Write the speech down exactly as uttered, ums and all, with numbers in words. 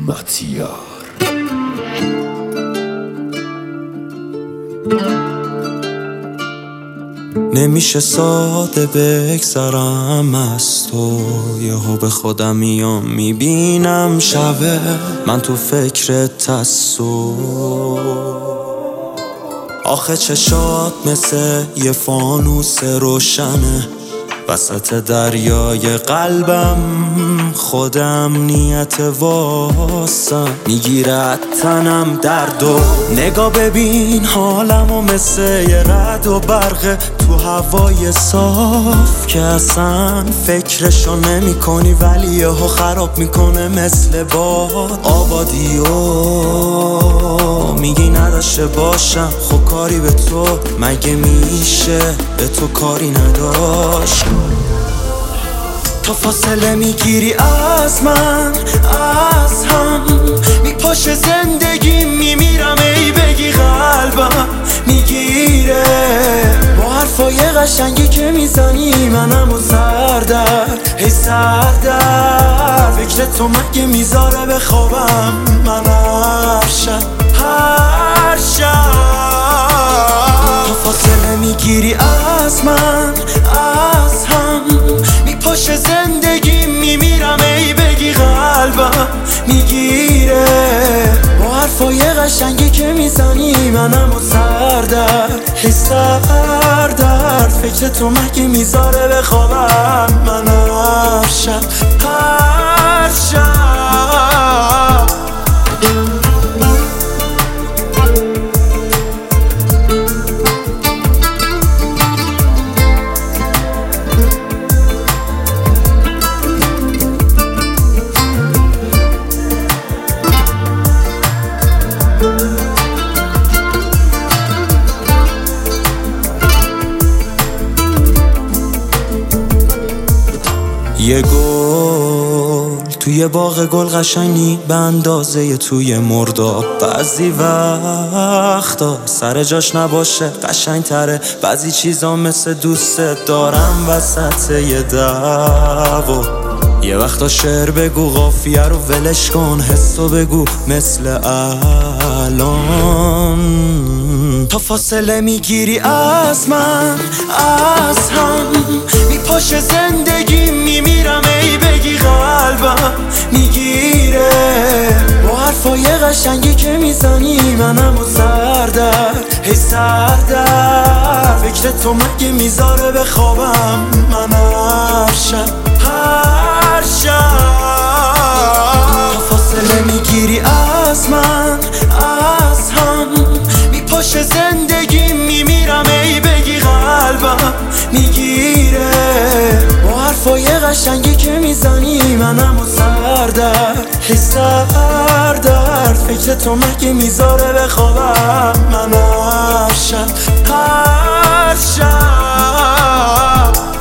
مطیار. نمیشه ساده بگذرم از تو، یهو به خودم میام میبینم شبه من تو فکرت هستو. آخه چشات مثل یه فانوس روشنه وسط دریای قلبم، خودم نیت واسم میگیرد تنم درد و نگاه ببین حالمو مثل یه رد و برق تو هوای صاف که اصلا فکرشو نمی کنی ولی یهو خراب میکنه مثل باد آبادیو. میگی نداشته باشم خب کاری به تو مگه میشه به تو کاری نداشت؟ تا فاصله میگیری از من از هم، میپاشه زندگی میمیرم ای بگی قلبم میگیره با حرفای قشنگی که میزنی منم و سردرد هی سردرد. فکر تو مگه میذاره بخوابم من هر شب هر شب. تا فاصله میگیری از من از هم، میپاشه زندگی میمیرم ای بگی قلبم میگیره با حرفای قشنگی که میزنی منم و سردرد هی سردرد. فکر تو مگه میذاره بخوابم من هر شب هر شب. یه گل توی باغ گل قشنگی به اندازه توی مرداب، بعضی وقتا سر جاش نباشه قشنگ تره، بعضی چیزا مثل دوست دارم وسط یه دعوا. یه وقتا شعر بگو قافیه رو ولش کن، حسو بگو مثل الان. تا فاصله میگیری از من از هم، میپاشه زندگی میمیرم ای بگی قلبم میگیره با حرفای قشنگی که میزنی منم و سردرد هی سردرد. فکر تو مگه میذاره بخوابم من هر شب هر شب. تا فاصله میگیری از من از هم، میپاشه زندگی میمیرم ای بگی قلبم میگیره با حرفای قشنگی که میزنی منم و سردرد هی سردرد. فکر تو مگه میذاره بخوابم من هر شب هر شب.